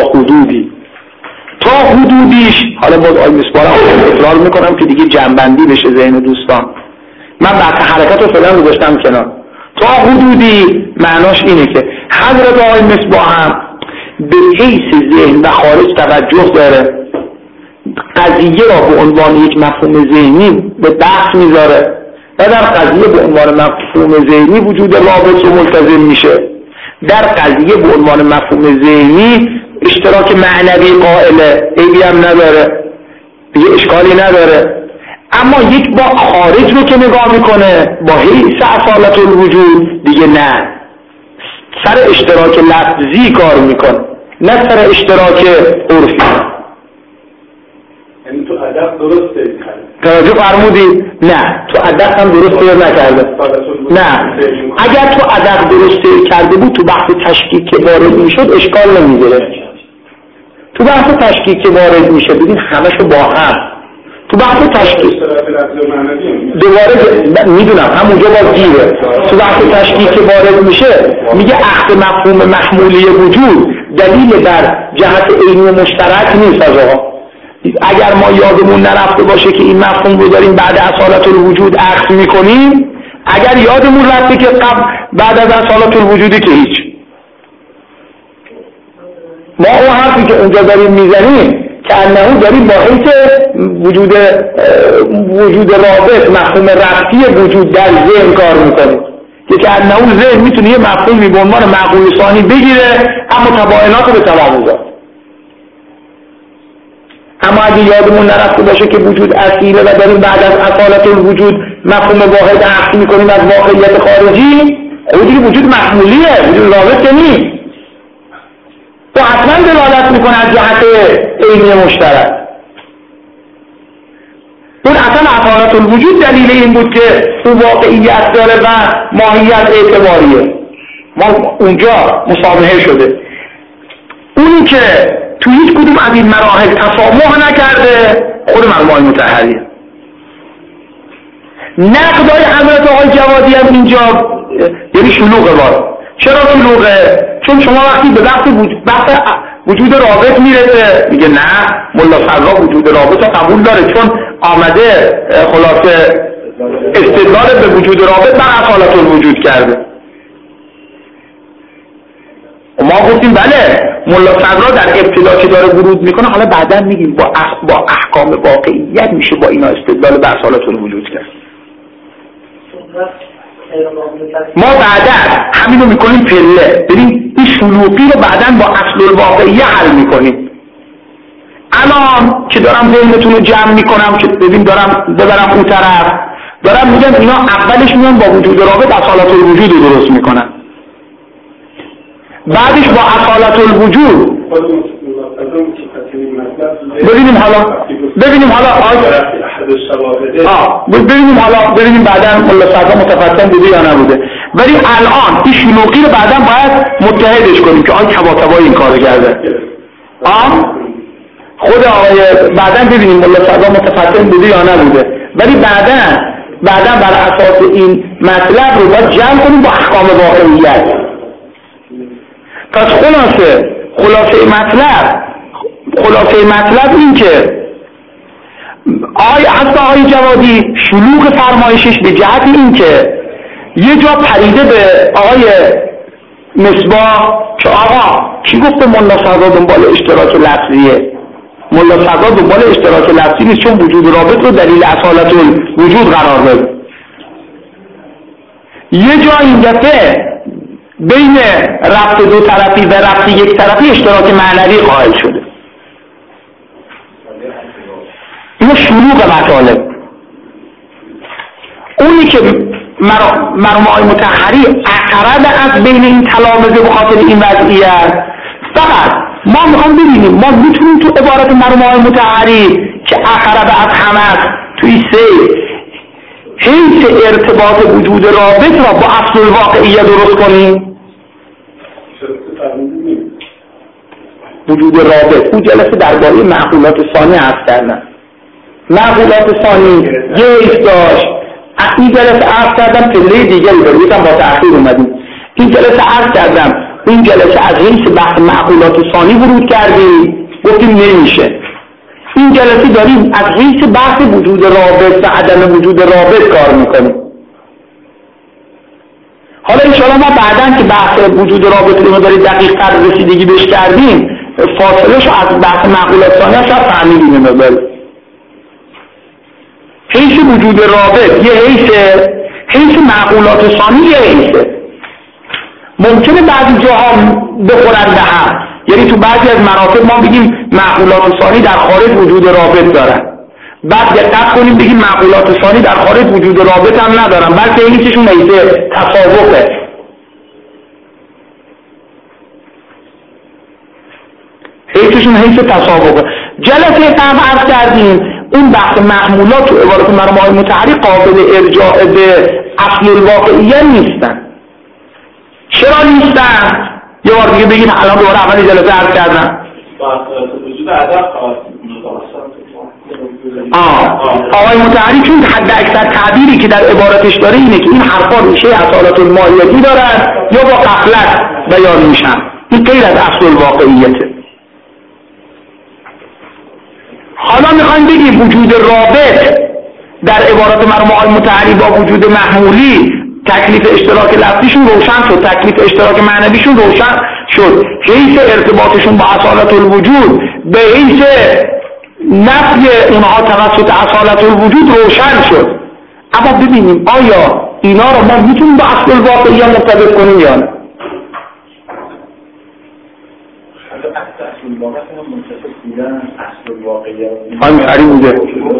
حدودیش. حالا باز آقای مصباح رو تکرار میکنم که دیگه جنبندی بشه ذهن دوستان. من بحث حرکت رو فعلا گذاشتم کنار. تا حدودی معناش اینه که حضرت آقای مصباح هم به حیث ذهن و خارج توجه داره، قضیه را به عنوان یک مفهوم ذهنی به بحث میذاره و در قضیه به عنوان مفهوم ذهنی وجود رابط رو ملتزم میشه. در قضیه به عنوان مفهوم ذهنی اشتراک معنوی قائله، عیبی هم نداره، دیگه اشکالی نداره. اما یک با خارج رو که نگاه میکنه با حیث اصالت الوجود دیگه نه، سر اشتراک لفظی کار میکنه، نه سر اشتراک عرفی. یعنی تو ادب درسته توجه فرمودید؟ نه، تو ادب هم درست سیر نکرده. نه، اگر تو ادب درست سیر کرده بود تو بحث تشکیک که وارد میشد اشکال نمیگیره. تو بحث تشکیک که وارد میشه ببین همشو با هم. تو بحث تشکیک دوباره میدونم همونجا باز گیره. تو بحث تشکیک که وارد میشه میگه اخذ مفهوم محمولی وجود دلیل بر جهت عینی و مشترک نیست. از آقا اگر ما یادمون نرفته باشه که این مفهوم رو داریم بعد اصالت الوجود اخذ میکنیم، اگر یادمون رفته که بعد از اصالت الوجودی که هیچ، ما اون حرفی که اونجا داریم میزنیم که انهو داریم با حیث وجود رابط مفهوم ربطی وجود در ذهن کار میکنیم که انهو ذهن میتونه یه مفهومی به عنوان معقول ثانی بگیره اما تباینات رو به تماموزات. اما اگه یادمون نرفته باشه که وجود اصیله و داریم بعد از اصالت الوجود مفهوم واحد اخذ میکنیم از واقعیت خارجی، دیگه وجود محمولیه، وجود رابط نیست. تو حتما دلالت میکنه از جهت عینی مشترک. اون اصلا اصالت الوجود دلیل این بود که اون واقعیت داره و ماهیت اعتباریه. ما اونجا مسامحه شده. اونی که تو هیچ کدوم از این مراحل تسامح نکرده خود مرحوم مطهریه. نقدای حضرت آقای جوادی هم اینجا یعنی شلوغه بار. چرا شلوغه؟ چون شما وقتی به بحث وجود رابط میرسه میگه نه ملا صدرا وجود رابط رو قبول داره چون آمده خلاصه استدلال به وجود رابط بر اصالت الوجود کرده. ما گفتیم بله ملا صدرا در ابتدا که داره ورود میکنه، حالا بعدا میگیم با احکام واقعیت میشه با اینا استدلال به اصالت الوجود کرد. ما بعدا همین رو میکنیم پله. ببین این شلوغی رو بعدا با اصل الواقعیه حل میکنیم. الان که دارم ذهنتون رو جمع میکنم که ببین دارم ببرم اون طرف، دارم میگم اینا اولش میان با وجود رابط اصالت الوجود رو درست میکنن، بعدش با اصالت الوجود ببینیم حالا ببینیم بعدا ملا صدرا متفصل بوده یا نبوده. ولی الان این شلوغی رو بعدا باید متحدش کنیم که تبا این کارو کرده. خود آقای بعدا ببینیم ملا صدرا متفصل بوده یا نبوده. ولی بعدا بر اساس این مطلب رو باید جمع کنیم با احکام واقعیت. پس خلاصه مطلب این که آقای جوادی شلوغ فرمایشش به جهت این که یه جا پریده به آقای مصباح که آقا کی گفته ملا صدرا دنبال اشتراک لفظیه؟ ملا صدرا دنبال اشتراک لفظی نیست چون وجود رابط رو دلیل اصالت الوجود قرار داد. یه جا این دفعه بین ربط دو طرفی و ربط یک طرفی اشتراک معنوی قائل شده. اینو شلوغ مطالب. اونی که مرحوم آقای مطهری اقرب از بین این تلامذه به خاطر این وضعیت. فقط ما میخوام ببینیم ما میتونیم تو عبارت مرحوم آقای مطهری که اقرب از همه توی سه حیث ارتباط وجود رابط را با اصل الواقعیه درست کنیم. وجود رابط اون جلسه درباره معقولات ثانی عرض کردن. معقولات ثانی یه حیث داشت. این جلسه عرض کردم پله دیگری داره یکم با تأخیر اومدیم. این جلسه عرض کردم این جلسه از حیث بحث معقولات ثانی ورود کردیم گفتیم نمیشه. این جلسه داریم از حیث بحث وجود رابط و عدم وجود رابط کار میکنیم. حالا انشاءالله ما بعداً که بحث وجود رابط رو داریم دقیق تر رسیدگی بهش کردیم فاصلهش از بحث معقولات ثانی شاید فهمیدیم مقدار. حیث وجود رابط یه حیث معقولات ثانی یه حیثه. ممکنه بعضی جاها بخورن به هم، یعنی تو بعضی از مراتب ما بگیم معقولات ثانی در خارج وجود رابط دارن، بعد دقت کنیم بگیم معقولات ثانی در خارج وجود رابط هم ندارن، بلکه حیثشون حیث تساوقه. حیثشون حیث تساوقه. جلسه قبل عرض کردیم اون بحث محمولات تو عبارت مرحوم آقای مطهری قابل ارجاع به اصل الواقعیه نیستن. چرا نیستن؟ یه بار دیگه بگین الان دوباره اولی جلسه عرض کردم. آقای مطهری چون حد اکثر تعبیری که در عبارتش داره اینه که این حرفا ریشه اصالت الماهیتی دارن یا با غفلت بیان میشن. این غیر از اصل الواقعیته. حالا میخوایم بگیم وجود رابط در عبارت مرحوم آقای مطهری با وجود محمولی تکلیف اشتراک لفظیشون روشن شد، تکلیف اشتراک معنویشون روشن شد، حیث ارتباطشون با اصالت الوجود به حیث نفی اونها توسط اصالت الوجود روشن شد. اما ببینیم آیا اینا رو ما میتونیم با اصل الواقعیه مرتبط کنیم یا نه؟ آی مطهری بوده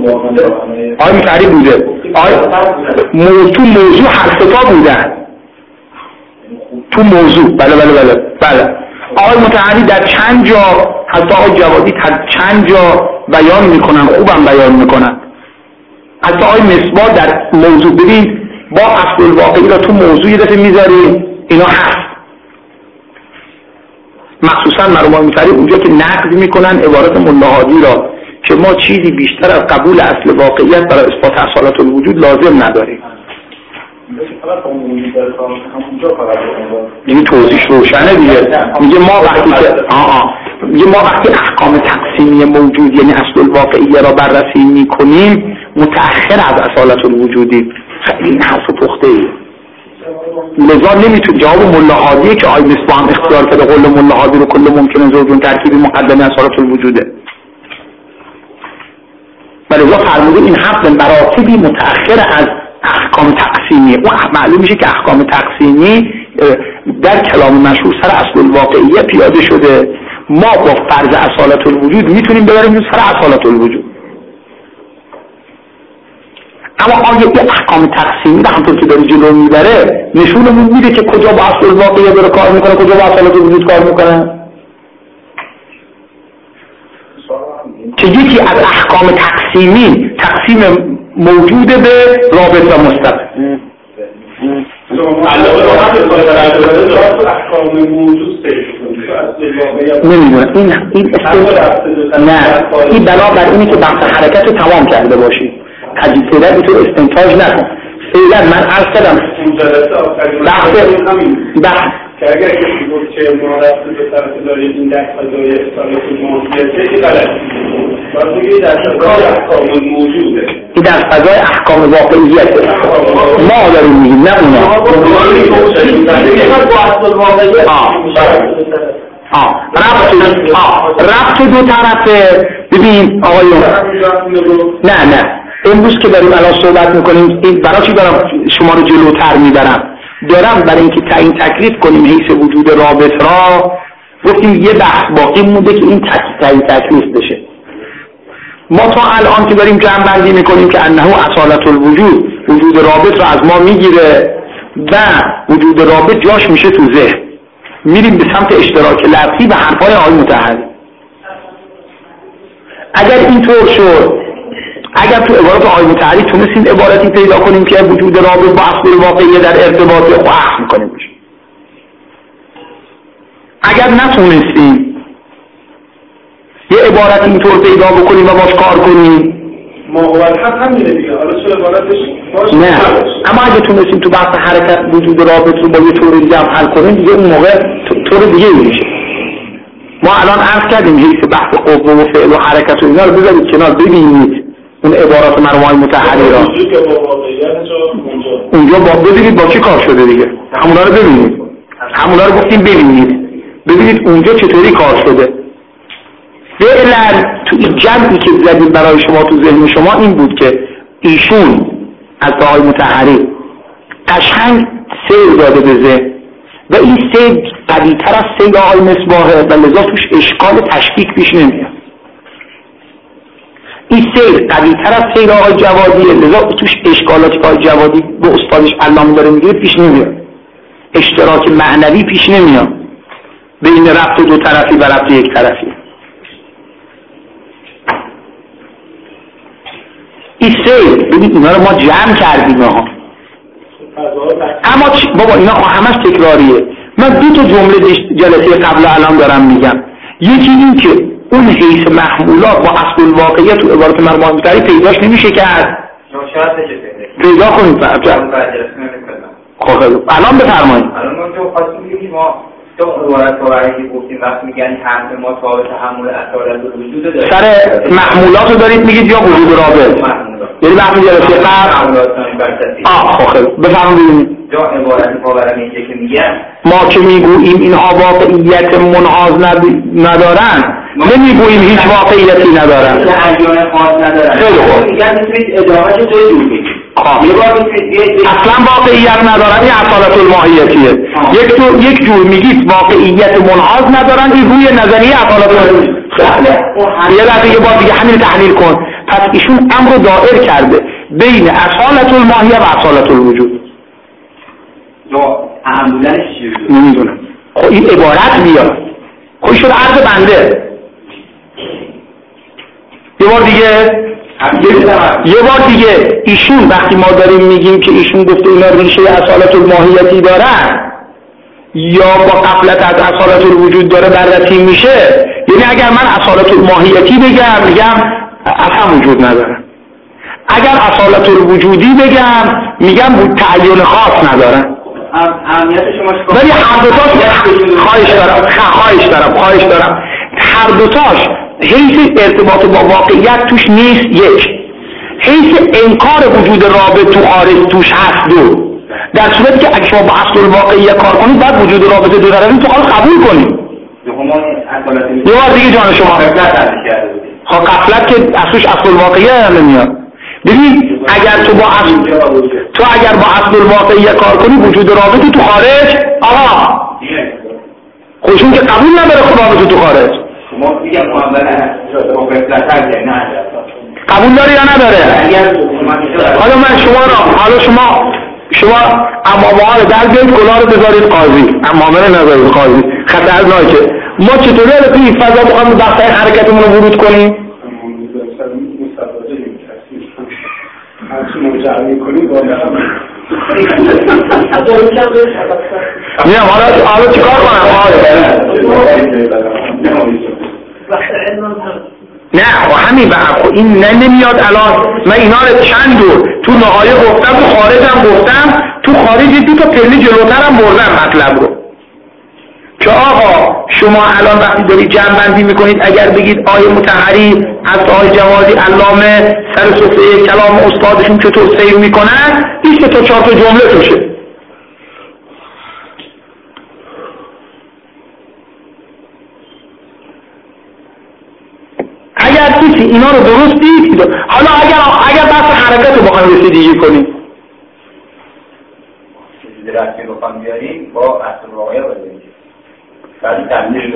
تو موضوع حرفتا بودن تو موضوع بله آقای مطهری در چند جا حتی آقای جوادی چند جا بیان میکنن، خوبم بیان میکنن. حتی آقای مصباح در موضوع ببین با اصل الواقعی را تو موضوع یه دفعه میذاریم اینا هست. مخصوصا مرحوم آقای مطهری اونجا که نقد میکنن عبارت ملاحادی را که ما چیزی بیشتر از قبول اصل واقعیت برای اثبات اصالت الوجود لازم نداریم. این توضیح روشنه دیگه. میگه ما وقتی احکام تقسیمی موجود یعنی اصل الواقعیه را بررسی میکنیم متأخر از اصالت الوجودی. خیلی این حرف پخته ایه. لذا نمیتون جواب ملاحادیه که آی مصباح هم اختیار کرده قول ملاحادی رو کل ممکنه زوجون ترکیبی مقدمه اصالت الوجوده. ولذا فرموده این حرف مراتبی متأخر از احکام تقسیمی. اون معلوم میشه که احکام تقسیمی در کلام مشهور سر اصل الواقعیه پیاده شده. ما با فرض اصالت الوجود میتونیم ببریم سر اصالت الوجود. اما آیا این احکام تقسیمی در همطور که داره جلو میبره نشونمون میده که کجا با اصل الواقعیه داره کار میکنه کجا با اصالت الوجود کار میکنه؟ که یکی از احکام تقسیمی تقسیم موجود به رابط و مستقل. نمیدونم این بنابر اینه که بحث حرکت رو تمام کرده باشی تجدیدت به طور استنتاج نکن. فعلا من عرض کردم بحث که اگر کسی گفت که ما رفته به طرف داره این دست فضای اصالت الماهیته این غلطی باید بگه در فضای احکام موجوده. این در فضای احکام واقعیته ما داریم میگیم نه اونا ربط دو طرفه. ببین آقایون نه امروز که داریم الان صحبت میکنیم این برای چی دارم شما رو جلوتر میبرم؟ دارم برای اینکه تعیین تکلیف کنیم حیث وجود رابط را. گفتیم یه بحث باقی مونده که این تعیین تکلیف بشه. ما تا الان که داریم جمع بندی میکنیم که انه اصالت الوجود وجود رابط رو از ما میگیره و وجود رابط جاش میشه تو ذهن، میریم به سمت اشتراک لفظی و حرفای آقای مطهری. اگر اینطور شد، اگر تو عبارات آقای مطهری تونستیم عبارتی پیدا کنیم که وجود رابط با اصل واقعی در ارتباط خواهد میکنیم، اگر نتونستیم یه عبارت اینطور پیدا بکنیم و باش کار کنیم ماقبل هم میره دیگه. حالا چه عبارتش نه، اما اگه تونستیم تو بحث حرکت وجود رابط رو با یه طور دیگه هم حل کنیم، دیگه اون موقع طور دیگه میشه. ما الان عرض کردیم حیث بحث قوه و فعل و حرکت و اینا رو بذارید کنار، ببینید اون عبارات مرحوم مطهری را اونجا با ببینید با چی کار شده دیگه، همونا رو ببینید، همونا رو گفتیم ببینید اونجا چطوری کار شده. فعلا تو این جمعی که زدیم برای شما تو ذهن شما این بود که ایشون از آقای مطهری قشنگ سیر داده به ذهن و این سیر قوی‌تر از سیر آقای مصباحه و لذا توش اشکال تشکیک پیش نمیاد. این سیر قوی‌تر از سیر آقای جوادیه، لذا توش اشکالاتی که آقای جوادی به استادش علامه داره میگه پیش نمیاد، اشتراک معنوی پیش نمیاد بین ربط دو طرفی و ربط یک طرفی. این سیر ببینید اینا رو ما جمع کردیم ها، اما بابا اینا همش تکراریه. من دو تا جمله جلسه قبل الان دارم میگم، یکی این که اون حیث محمولات با اصل الواقعیت تو عبارت مرحوم مطهری پیداش نمیشه کرد، پیدا کنید خب الان بفرمایید. الان ما جو خواستیم بگیم ما تو عبارت باوری که گفتیم وقتی میگن حرف ما تابع تحمل اصالت وجود داره، سر محمولات رو دارید میگید یا وجود رابط؟ یعنی وقتی جلسه قبل خب بفرمایید. جا عبارت باوری اینجا که میگن ما که میگوییم اینها واقعیت منحاز ندارن، نمیگوییم هیچ واقعیتی ندارن، ادیان خاص ندارن. خیلی خوب، میگن میتونید ادامه‌شو توی جور بگید. اصلا واقعیت ندارن، این اصالت الماهیتیه. یک جور میگید واقعیت منحاز ندارن، این روی نظریه اصالت الماهیتیه. یه لحظه یه بار دیگه همین تحلیل کن. پس ایشون امر دائر کرده بین اصالت الماهیه و اصالت الوجود. تعاملش چیه؟ نمیدونم. خب این عبارت بیاد. خب شده عرض بنده. یه بار دیگه ایشون وقتی ما داریم میگیم که ایشون گفته اینا ریشه اصالت الماهیتی دارن یا با غفلت از اصالت الوجود داره بررسی میشه، یعنی اگر من اصالت الماهیتی میگم اصلا وجود ندارن، اگر اصالت الوجودی میگم تعین خاص ندارن. اهمیت شما ولی هر دوتاش خواهش دارم هر دوتاش حیث ارتباط با واقعیت توش نیست، یک حیث انکار وجود رابط تو خارج توش هست، دو در صورتی که اگه شما با اصل الواقعیت کار کنید باید وجود رابط دو طرفی تو خارج قبول کنید. یه بار دیگه جان شما خب غفلت که اصلش اصل الواقعیت نمیاد. ببین اگر تو اگر با اصل الواقعیت کار کنی وجود رابط تو خارج آقا خوشون که قبول نداره خب رابط تو خارج ما دیگه قبول داری یا نداره؟ حالا من شما امامه رو در بیایید کلاه رو بذارید قاضی، امامه رو نذارید قاضی، خطرناکه. ما چطوری رو توی این فضا بخوایم بحثای حرکتمون رو ورود کنیم؟ میام حالا چیکار کنم؟ نه همین بحث این نمیاد الان. من اینا رو چند دور تو نهایه گفتم، تو خارجم گفتم، تو خارج دو تا پله جلوترم بردم مطلب رو که آقا شما الان وقتی دارید جمع بندی میکنید اگر بگید آیه مطهری از آیه جوادی علامه سر صفحه کلام استادشون چطور سیر میکنن، این سه تا چهار تا جمله توشه. اگر کسی اینا رو درست دید، حالا اگر بحث حرکت رو بخوایم رسیدگی کنیم درستی بخوایم بیاریم با اصل واقعی بازیم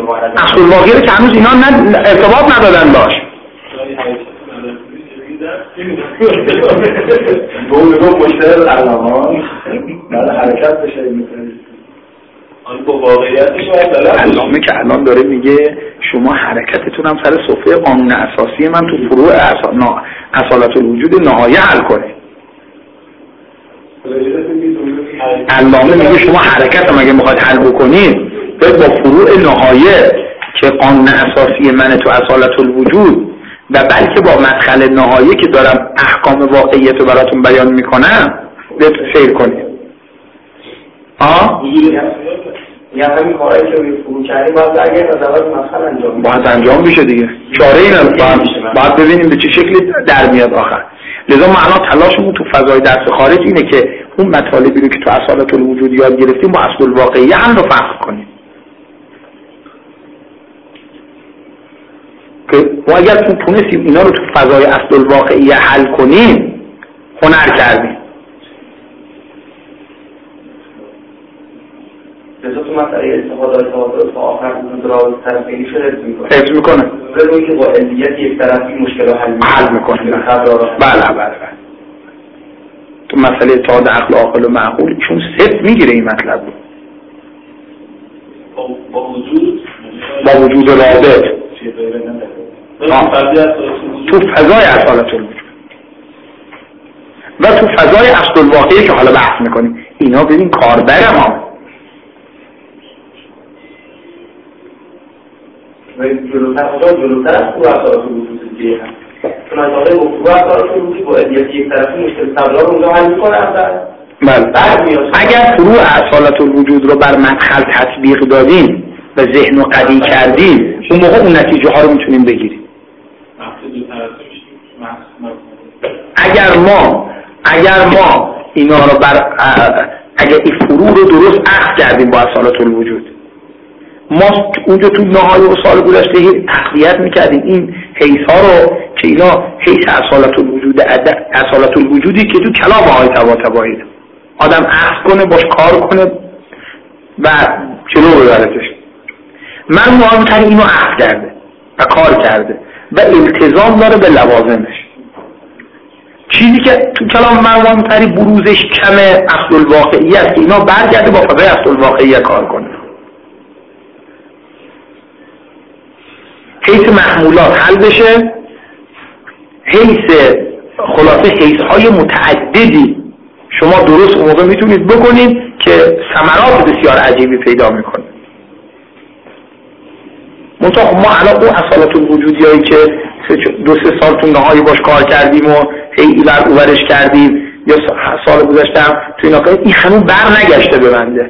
اصل واقعی رو که هنوز اینا ارتباط ندادن باش. به اون میگم مشترک علمان بعد حرکت بشه میکنید آن با واقعیتش علامه که الان داره میگه شما حرکتتون هم سر صفحه قانون اساسی من تو فروع اصالت الوجود نهایه حل کنه. علامه میگه شما حرکت هم اگه میخواید حل بکنید باید با فروع نهایه که قانون اساسی من تو اصالت الوجود و بلکه با مدخل نهایه که دارم احکام واقعیت رو براتون بیان میکنم بهتون سیر کنید. یا همین کارهایی که فرو کردیم باید اگر از اول مدخل انجام باید انجام بشه دیگه، چاره این باید ببینیم به چه شکلی در میاد آخر. لذا معنا تلاشمون تو فضای درس خارج اینه که اون مطالبی رو که تو اصالت الوجود یاد گرفتیم با اصل الواقعیه هم رو فهم کنیم که ما اگر تونستیم اینا رو تو فضای اصل الواقعیه حل کنیم هنر کردیم. لذا تو مسئله استفاده تا آخر دراز طرفینی شده حفظ میکنه بدون که با علیت یک طرفی مشکل رو حل میکنه. بله تو مسئله اتحاد عقل عاقل و معقول چون صفر میگیره این مطلب رو با وجود رابط تو فضای اصالت الوجود و تو فضای اصل الواقعی که حالا بحث میکنیم اینا ببین کاربر ما و جلوتر از تو اصالت الوجود دیگه هم چون از آقای گفتگو اصالت الوجود با علیت یک طرفی مشکل تبلا رو اونجا حل میکنه اگر فروع اصالت الوجود رو بر مدخل تطبیق دادیم و ذهن رو قوی کردیم اون موقع اون نتیجه ها رو میتونیم بگیریم. اگر ما اینا رو اگر این فروع رو درست اخذ کردیم با اصالت الوجود ما اونجا تو نهایی و سال گذشته تقویت میکردیم این حیث ها رو که اینا حیث اصالت الوجودی که تو کلام های طباطبایی آدم اخذ کنه باش کار کنه و جلو ببرتش. من مهمتر اینو اخذ کرده و کار کرده و التزام داره به لوازمش. چیزی که تو کلام من مهمتری بروزش کم اصل الواقعی است که اینا برگرده با فضای اصل الواقعی کار کنه. حیث محمولات حل بشه، حیث خلاصه حیث های متعددی شما درست اون موقع میتونید بکنید که ثمرات بسیار عجیبی پیدا میکنه. منطقه ما الان اون اصالت الوجودی هایی که 2-3 سال تو نهایی باش کار کردیم و هی اورش کردیم یا سال گذشتم تو اینا این هنوز بر نگشته به بنده.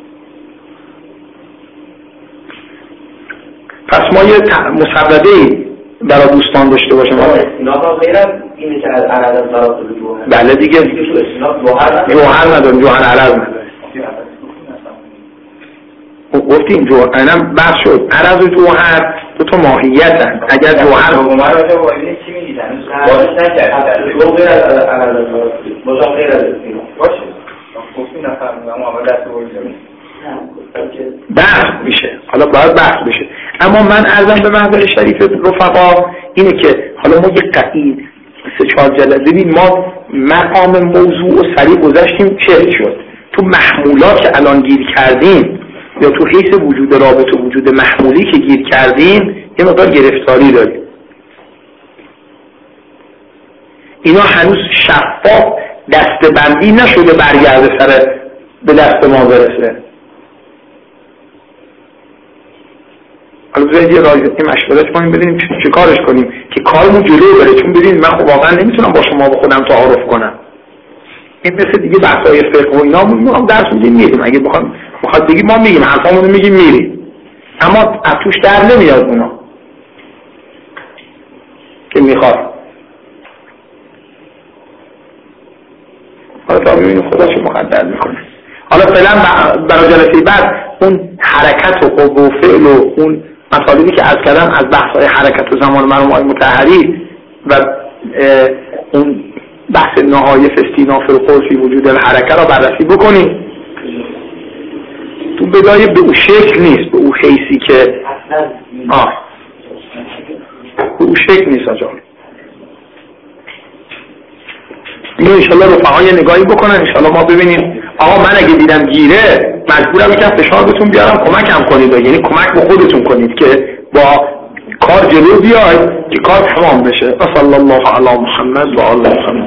پس ما یه مسوده‌ای برای دوستان داشته باشیم. استناد غیر از اینه که از عرض از ذرات الجوهر. بله دیگه. تو استناد جوهر نداریم، جوهر عرض نداریم. گفتیم جوهر، اینم بحث شد. عرض و جوهر دو تا ماهیتن. اگر جوهر راجع به این چی میگیدن؟ بازش نکردن. تو غیر از عرض از ذرات الجوهر. غیر از استناد. باشه. گفتیم نفهمیدم اما دست بردیم. بحث میشه. حالا باید بحث بشه. اما من عرضم به محضر شریف رفقا اینه که حالا ما یه قطعی 3-4 جلسه ببین ما مقام موضوع و سریع گذشتیم چه شد تو محمولات که الان گیر کردیم یا تو حیث وجود رابط و وجود محمولی که گیر کردیم یه مقدار گرفتاری داریم. اینا هنوز شفاف دستبندی نشده برگرده سر به دست ما برسه. حالا بذارید یه مشورت کنیم ببینیم چه کارش کنیم که کارمون جلو بره. چون ببینید من خب واقعا نمیتونم با شما با خودم تعارف کنم. این مثل دیگه بحث‌های فقه و اینا ما درس میدیم اگه بخواد بگیم ما میگیم حرفامون میگیم میریم اما از توش در نمیاد اونا که میخواد. حالا تا ببینیم خدا چه مقدر میکنه. حالا فعلا برای جلسه بعد اون حرکت و قوه و فعل و اون مطالبی که عرض کردم از بحث‌های حرکت و زمان مرحوم مطهری و اون بحث نهایی استیناف القول فی وجود الحرکه را بررسی بکنیم. تو بدایه به اون شکل نیست، به اون حیثی که به اون شکل نیست آجا. اینو انشالله رفقا یه نگاهی بکنن، انشالله ما ببینیم. آقا من اگه دیدم گیره مجبورم یکم فشار بهتون بیارم، کمکم کنید، یعنی کمک به خودتون کنید که با کار جلو بیاید که کار تمام بشه. صلی الله علی محمد و آل محمد.